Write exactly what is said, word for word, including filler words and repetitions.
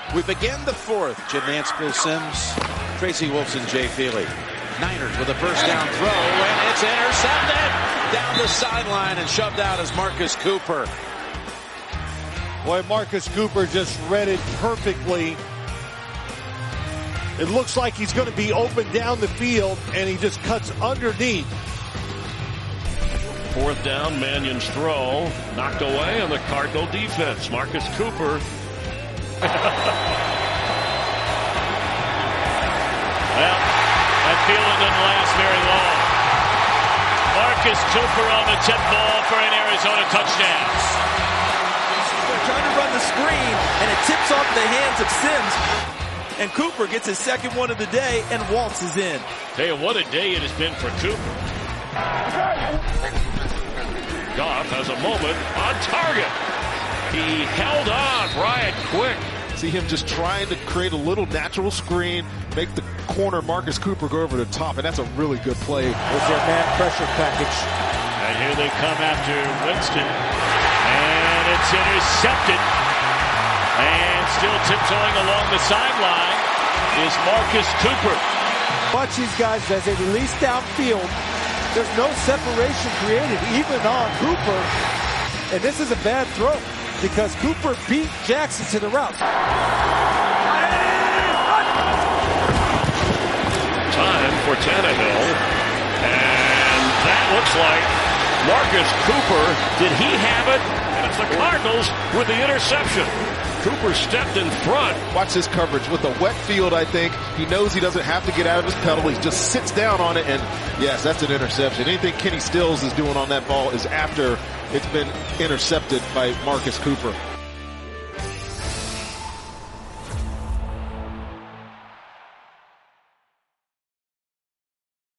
We begin the fourth. Jim Nantz, Bill Sims, Tracy Wolfson, Jay Feely. Niners with a first down throw, and it's intercepted down the sideline and shoved out as Marcus Cooper. Boy, Marcus Cooper just read it perfectly. It looks like he's going to be open down the field, and he just cuts underneath. Fourth down, Mannion's throw, knocked away on the Cardinal defense. Marcus Cooper. Well, that feeling doesn't last very long. Marcus Cooper on the tip ball for an Arizona touchdown. They're trying to run the screen, and it tips off the hands of Sims. And Cooper gets his second one of the day and waltzes in. Tell you what a day it has been for Cooper. Goff has a moment on target. He held on Brian Quick. See him just trying to create a little natural screen, make the corner Marcus Cooper go over the top, and that's a really good play. There's their man pressure package. And here they come after Winston. And it's intercepted. And still tiptoeing along the sideline is Marcus Cooper. Watch these guys as they release downfield. There's no separation created, even on Cooper. And this is a bad throw because Cooper beat Jackson to the route. Time for Tannehill. And that looks like Marcus Cooper. Did he have it? And it's the Cardinals with the interception. Cooper stepped in front. Watch this coverage with a wet field. I think he knows he doesn't have to get out of his pedal. He just sits down on it, and yes, that's an interception. Anything Kenny Stills is doing on that ball is after it's been intercepted by Marcus Cooper.